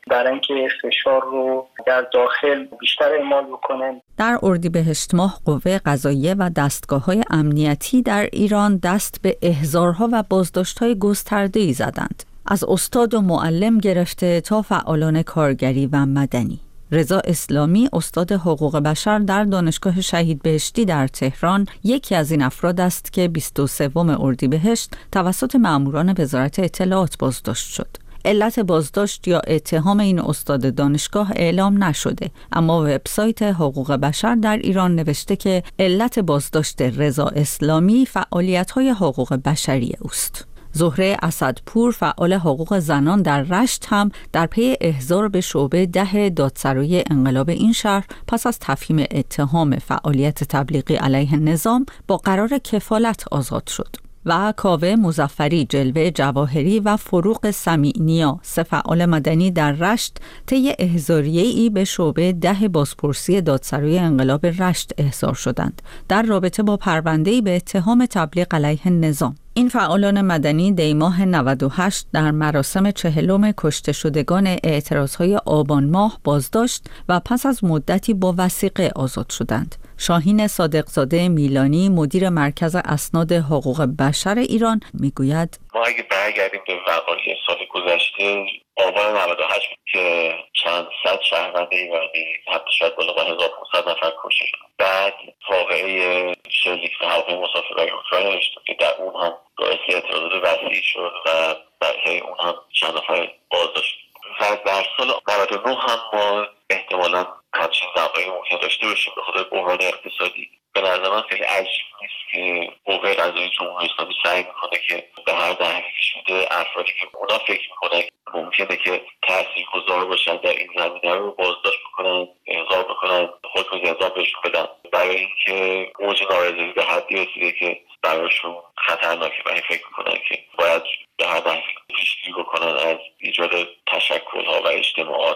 برای اینکه فشار رو در داخل بیشتر اعمال بکنه. در اردیبهشت ماه قوه قضاییه و دستگاه‌های امنیتی در ایران دست به احضارها و بازداشت‌های گسترده‌ای زدند. از استاد و معلم گرفته تا فعالان کارگری و مدنی. رضا اسلامی، استاد حقوق بشر در دانشگاه شهید بهشتی در تهران، یکی از این افراد است که بیست و سوم اردیبهشت توسط مأموران وزارت اطلاعات بازداشت شد. علت بازداشت یا اتهام این استاد دانشگاه اعلام نشده، اما وبسایت حقوق بشر در ایران نوشته که علت بازداشت رضا اسلامی فعالیت‌های حقوق بشری اوست. زهره اسدپور، فعال حقوق زنان در رشت، هم در پی احضار به شعبه ده دادسرایی انقلاب این شهر پس از تفهیم اتهام فعالیت تبلیغی علیه نظام با قرار کفالت آزاد شد. و کاوه مظفری، جلوه جواهری و فروغ سمیعنیا، سه فعال مدنی در رشت طی احضاریه‌ای به شعبه ده بازپرسی دادسرای انقلاب رشت احضار شدند در رابطه با پرونده‌ای به اتهام تبلیغ علیه نظام. این فعالان مدنی دی ماه نود و هشت در مراسم چهلم کشته شدگان اعتراضهای آبان ماه بازداشت و پس از مدتی با وثیقه آزاد شدند. شاهین صادقزاده میلانی، مدیر مرکز اسناد حقوق بشر ایران، میگوید ما اگه برگردیم به وقایع سال گذشته، آبان نود و هشت که چند صد شهروند ایرانی، حتی شاید بالغ هزار و پانصد نفر کشته شدن. بعد واقعه شلیک به هواپیمای مسافربری اوکراین رشد که در اون هم باعث اعتراضات وسیع شد و در پی اون هم چند نفر بازداشت. و در سال نود و نه هم ما احتمالاً همچین وقایعی ممکن داشته باشیم به خاطر بحران اقتصادی. به نظر من خیلی عجیب نیست که قوه قضاییه جمهوری اسلامی سعی میکنه که به هر دهنی کشیده افرادی که اونا فکر میکنن ممکنه که تاثیرگذار باشن در این زمینه رو بازداشت بکنن، احضار بکنن، حکم زندان بهشون بدن، برای اینکه اوج نارضایتی به حدی رسیده که براشون خطرناکه و این فکر میکنن که باید به هر دهنی پیشگیری بکنن از ایجاد تشکل‌ها و اجتماعات.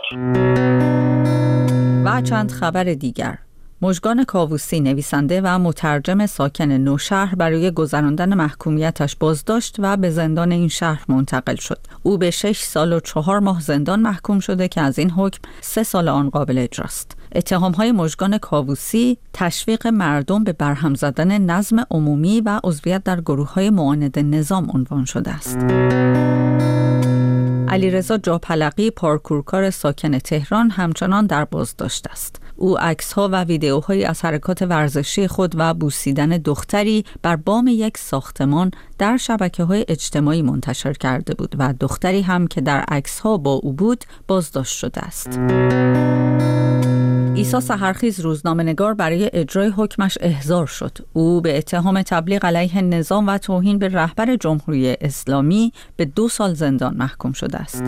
و چند خبر دیگر. مژگان کاووسی، نویسنده و مترجم ساکن نوشهر، برای گذراندن محکومیتش بازداشت و به زندان این شهر منتقل شد. او به شش سال و چهار ماه زندان محکوم شده که از این حکم سه سال آن قابل اجراست. اتهام‌های مژگان کاووسی تشویق مردم به برهم زدن نظم عمومی و عضویت در گروه‌های معاند نظام عنوان شده است. علیرضا جاپلقی، پارکورکار ساکن تهران، همچنان در بازداشت است. او عکس‌ها و ویدئوهایی از حرکات ورزشی خود و بوسیدن دختری بر بام یک ساختمان در شبکه‌های اجتماعی منتشر کرده بود و دختری هم که در عکس‌ها با او بود بازداشت شده است. عیسی سحرخیز، روزنامه‌نگار، برای اجرای حکمش احضار شد. او به اتهام تبلیغ علیه نظام و توهین به رهبر جمهوری اسلامی به دو سال زندان محکوم شده است.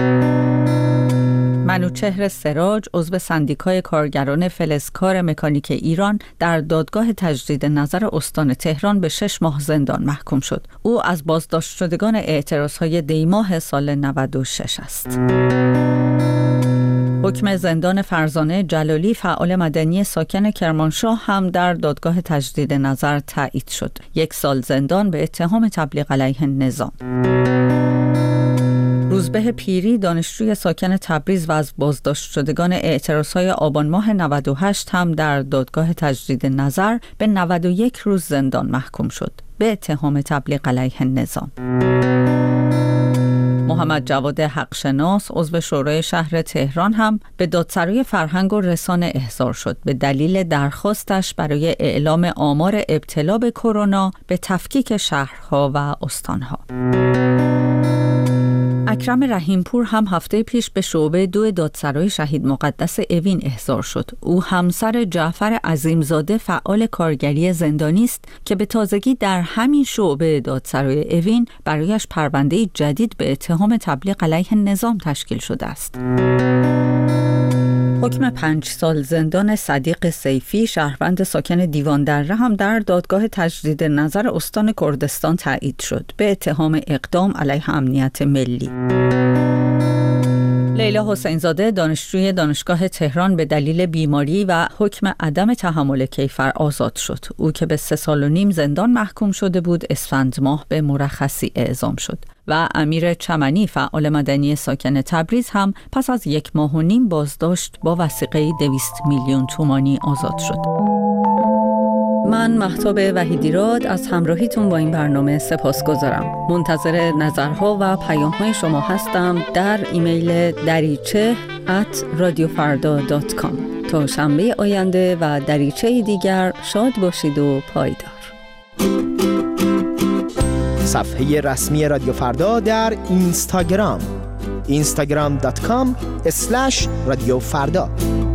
منوچهر سراج، عضو سندیکای کارگران فلزکار مکانیک ایران، در دادگاه تجدید نظر استان تهران به شش ماه زندان محکوم شد. او از بازداشت شدگان اعتراضهای دی ماه سال نود و شش است. حکم زندان فرزانه جلالی، فعال مدنی ساکن کرمانشاه، هم در دادگاه تجدید نظر تایید شد. یک سال زندان به اتهام تبلیغ علیه نظام. روزبه پیری، دانشجوی ساکن تبریز و از بازداشت شدگان اعتراضهای آبان ماه نود و هشت، هم در دادگاه تجدید نظر به نود و یک روز زندان محکوم شد به اتهام تبلیغ علیه نظام. محمد جواد حقشناس، عضو شورای شهر تهران، هم به دادسرای فرهنگ و رسانه احضار شد به دلیل درخواستش برای اعلام آمار ابتلا به کرونا به تفکیک شهرها و استانها. اکرم رحیمپور هم هفته پیش به شعبه دو دادسرای شهید مقدس اوین احضار شد. او همسر جعفر عظیمزاده، فعال کارگری زندانی است که به تازگی در همین شعبه دادسرای اوین برایش پرونده جدید به اتهام تبلیغ علیه نظام تشکیل شده است. حکم پنج سال زندان صدیق سیفی، شهروند ساکن دیوان دره، هم در دادگاه تجدید نظر استان کردستان تایید شد به اتهام اقدام علیه امنیت ملی. لیلا حسینزاده، دانشجوی دانشگاه تهران، به دلیل بیماری و حکم عدم تحمل کیفر آزاد شد. او که به سه سال و نیم زندان محکوم شده بود، اسفند ماه به مرخصی اعزام شد. و امیر چمنی فعال مدنی ساکن تبریز هم پس از یک ماه و نیم بازداشت با وثیقه دویست میلیون تومانی آزاد شد. من مهتاب وحیدیراد از همراهیتون با این برنامه سپاسگزارم. منتظر نظرها و پیام‌های شما هستم در ایمیل دریچه ات رادیو فردا دات کام. تا شنبه آینده و دریچه دیگر شاد باشید و پایدار. صفحه رسمی رادیو فردا در اینستاگرام اینستاگرام دات کام اسلش رادیو فردا.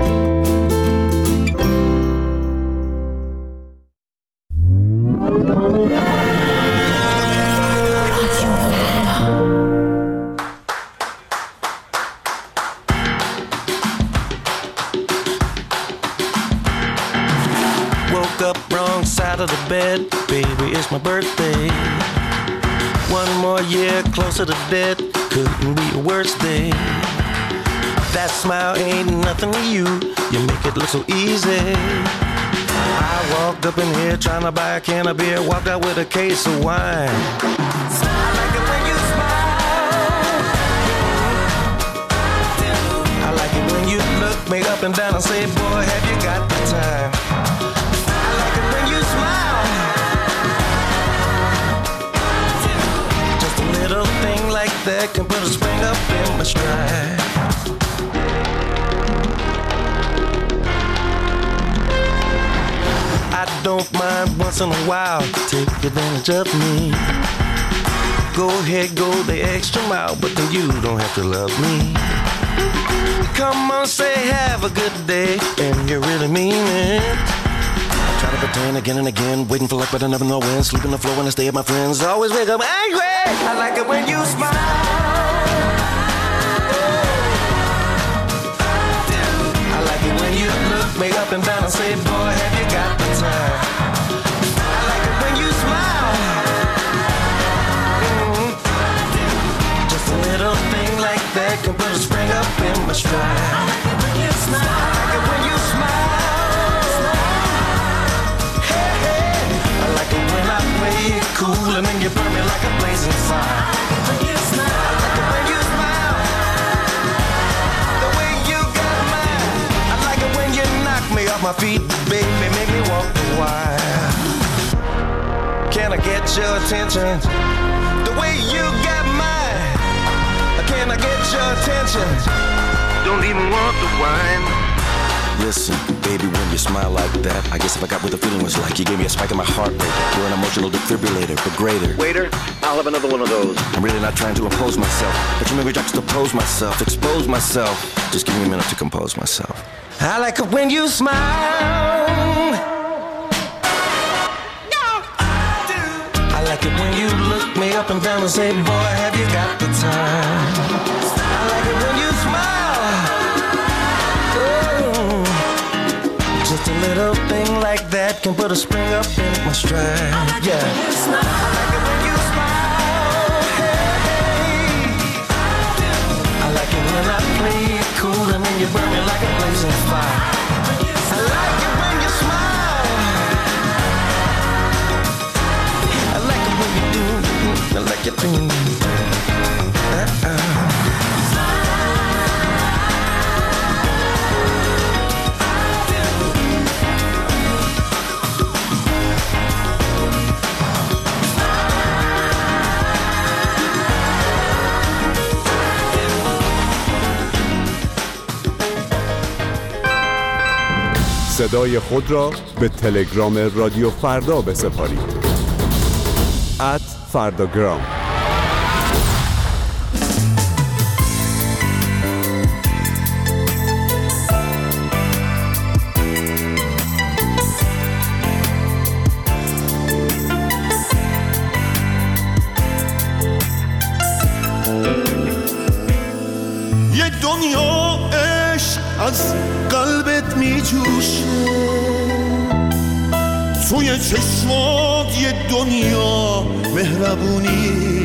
Of the bed, baby, it's my birthday. One more year closer to death, couldn't be a worse day. That smile ain't nothing to you, you make it look so easy. I walked up in here trying to buy a can of beer, walked out with a case of wine. I like it when you smile. I like it when you look me up and down and say, boy, have you got the time? That can put a spring up in my stride. I don't mind once in a while, take advantage of me. Go ahead, go the extra mile, but then you don't have to love me. Come on, say have a good day, and you really mean it. I try to pretend again and again, waiting for luck but I never know when. Sleep on the floor when I stay at my friends, always wake up angry. I like it when you smile. I like it when you look me up and down and say, boy, have you got the time? I like it when you smile. Mm-hmm. Just a little thing like that can put a spring up in my stride. I like it when you smile. I like it when you smile. Hey, hey. I like it when I play it cool and then you burn me like a blazing fire. My feet, baby, make me walk the while. Can I get your attention the way you got mine? Can I get your attention? Don't even want the wine. Listen, baby, when you smile like that, I guess if I got what the feeling was like, you gave me a spike in my heart rate. You're an emotional defibrillator, but greater. Waiter, I'll have another one of those. I'm really not trying to oppose myself, but you made me juxtapose myself, expose myself. Just give me a minute to compose myself. I like it when you smile. No, I do. I like it when you look me up and down and say, boy, have you got the time? I like it when you smile. Oh, just a little thing like that can put a spring up in my stride. I like yeah. It when you smile. I like it when you smile. Hey, I do. I like it when I play it cool and then you burn me like a blazing fire. I like it when you smile. I like it when you do. I like it when you do. Uh-uh. صدای خود را به تلگرام رادیو فردا بسپارید. ات فرداگرام. یه دنیا عشق از قلبت می جوشه، توی چشمات یه دنیا مهربونی،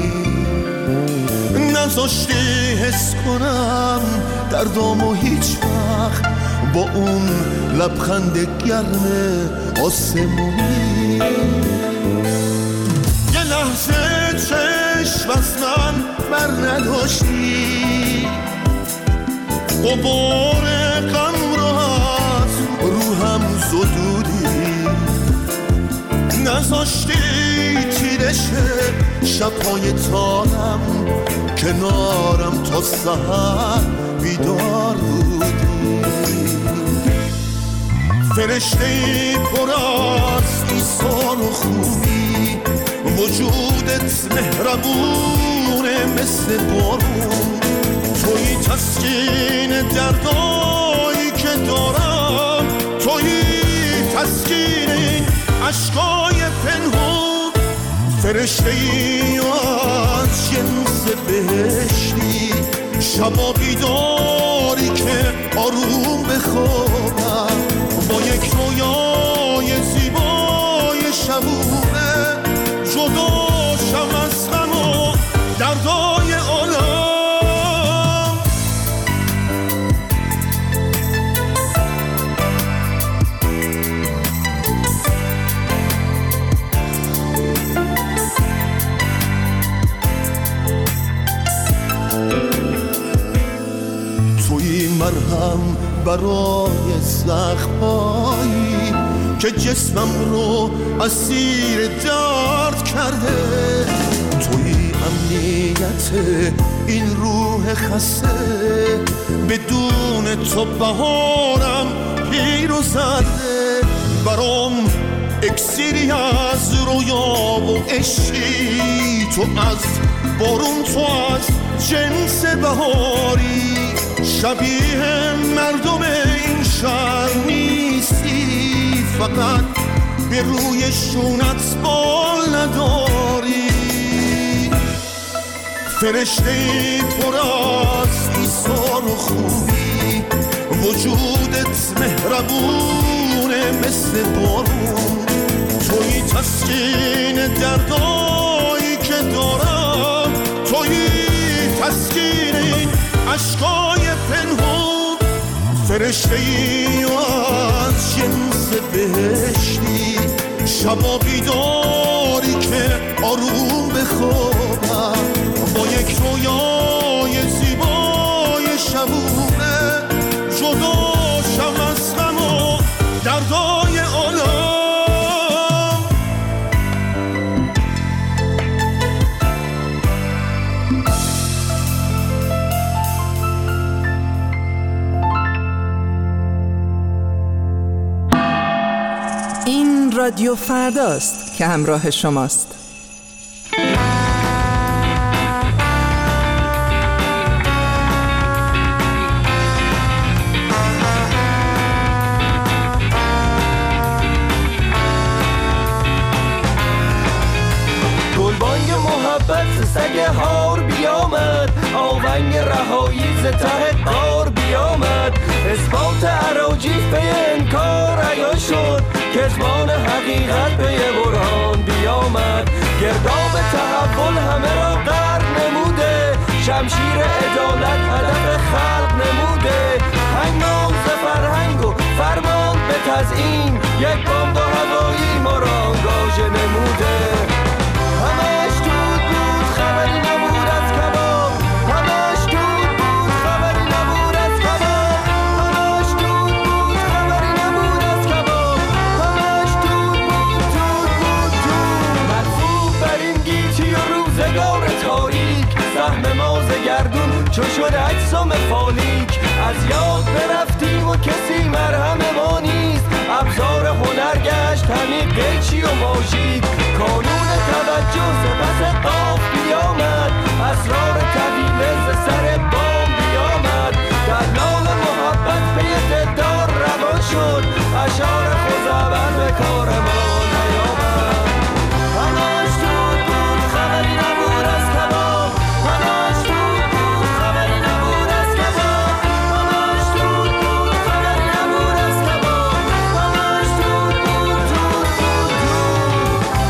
نذاشته حس کنم دردامو هیچ وقت با اون لبخند گرم آسمونی. یه لحظه چشم از بر نداشتی، غبار غم را از روحم زدودی، نذاشتی تیرش شبهای تارم کنارم تا سحر بیدار بودی. فرشته‌ای پر از ایثار و خوبی، وجودت مهربونه مثل بارون، توی تسکین دردایی که دارم، توی تسکین این عشقای پنهون، فرشته‌ای از جنس بهشتی، شبا بیداری که آروم بخوابم با یک رویای زیبای شبونه، جداشم از غم و دردای عالم. توی مرهم برای زخمایی که جسمم رو اسیر درد کرده، توی امنیت این روح خسته، بدون تو بهارم پیر و زرده، برام اکسیری از رویا و عشقی، تو از بارون، تو از جنس بهاری، شبیه مردم این شهر نیستی، فقط به روی شونت بال نداری. فرشته‌ای پر از ایثار و خوبی، وجودت مهربونه مثل بارون، توی تسکین دردایی که دارم، توی تسکین این عشقای پنهون، فرشته‌ای از جنس بهشتی، شبا بیداری که آروم بخوابم با یک رویای زیبای شبونه، جداشم از غم و دردای عالم. این رادیو فرداست که همراه شماست. گلبانگ محبت سگ هار بیامد، آونگ رهایی ز ته قار بیامد، اثبات اراجیف به انکار عیان شد، کتمان حقیقت به برهان بیامد، گرداب تحول همه را غرق نموده، شمشیر عدالت هدف خلق نموده، هنگام ز فرهنگ و فرمان به تزیین، یک بمب هوایی ما را آنگاژه نموده. همش دود بود خبری نبود از کباب، همش دود بود خبری نبود از کباب، همش دود بود خبری نبود از کباب، همش دود بود دود بود دود. مرفوع بر این گیتی و روزگار تاریک، سهم ما ز گردون چو شد اجسام فالیک، از یاد برفتیم و کسی مرهم ما نیست، ابزار هنر گشت همین قیچی و ماژیک، کانون توجه ز پس قاف بیامد، اسرار طویل ز سر بام بیامد، دلال محبت پی دلدار روان شد، اشعار خوزعبل به کار ما نیامد. همش دود بود خبری نبود از کباب، همش دود بود خبری نبود از کباب، همش دود بود خبری نبود از کباب، همش دود بود دود بود دود.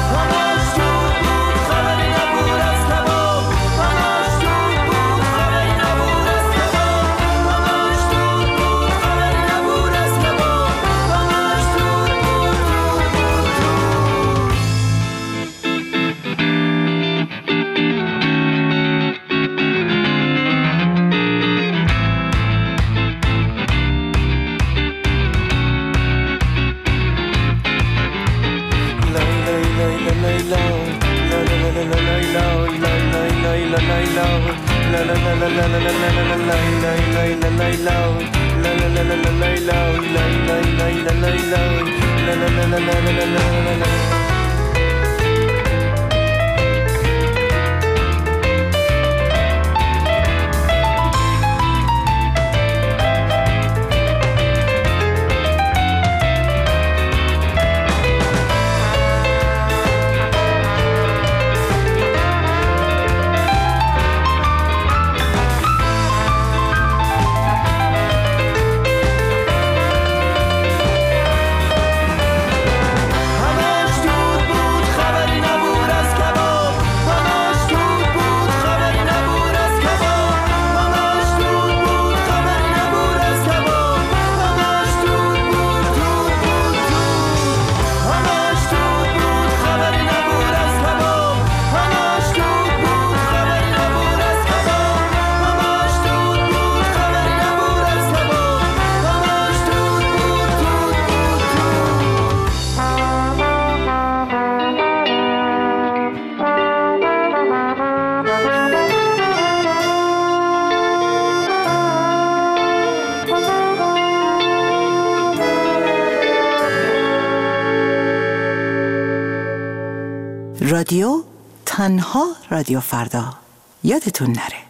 رادیو تنها رادیو فردا، یادتون نره.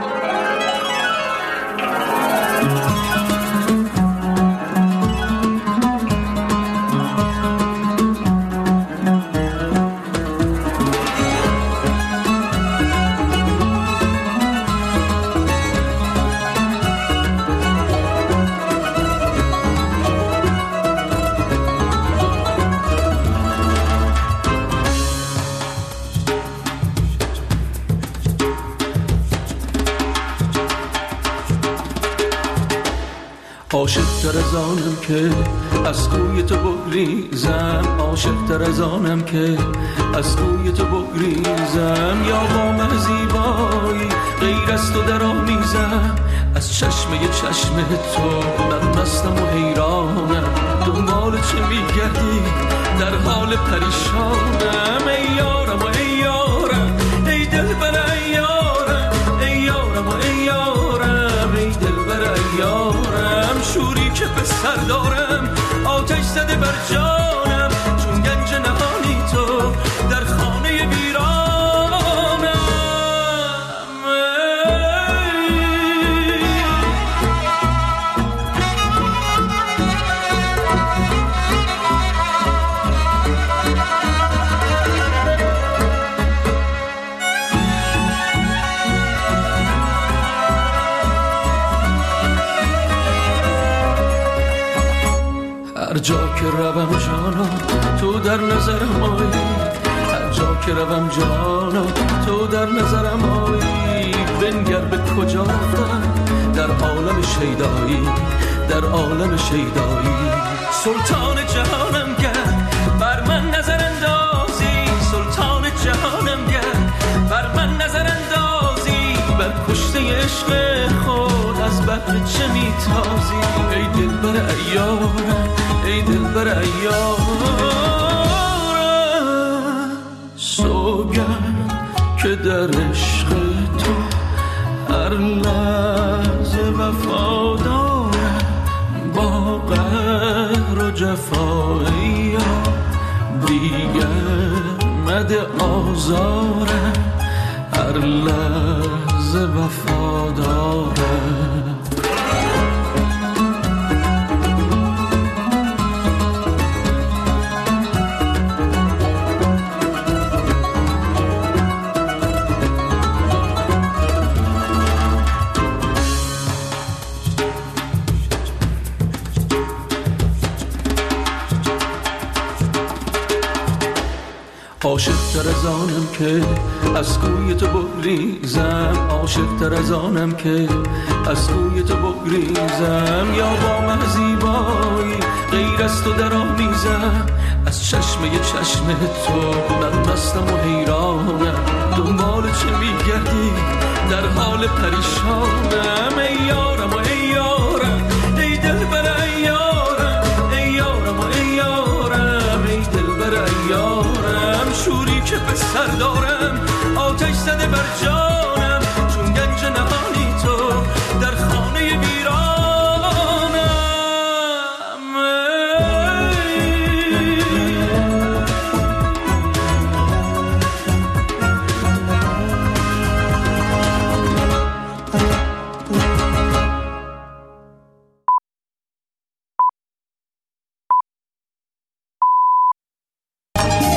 عاشق تر از آنم که از کوی تو بگریزم، عاشق تر از آنم که از کوی تو بگریزم، یا با من زیبایی غیر از تو در آمیزم، از چشمه چشم تو من مستم و حیرانم، دنبال چه میگردی در حال پریشانم، ای یارم و ای یارم ای دلبر ای یارم، ای یارم و ای یارم ای دلبر ای یارم، شوری که به سر دارم آتش زده بر جانم، چون گنج نهانی تو در خانه ویرانم. هر جا که روم جانا تو در نظرم آیی، هر جا که روم جانا تو در نظرم آیی، بنگر به کجا رفتم در عالم شیدایی، در عالم شیدایی، سلطان جهانم گر بر من نظر اندازی، سلطان جهانم گر بر من نظر اندازی، بر کشته عشق خود از بحر چه میتازی، ای دلبر ایارم ای دلبر ایارم، سوگند که در عشق تو هر لحظه وفادارم، با قهر و جفایی دیگر مده آزارم، هر لحظه وفادارم. عاشق تر از آنم که از کوی تو بگریزم، عاشق تر از آنم که از کوی تو بگریزم، یا با من زیبایی غیر از تو در آمیزم، از چشمه چشم تو من مستم و حیرانم، دنبال چه میگردی در حال پریشانم، ای یارم و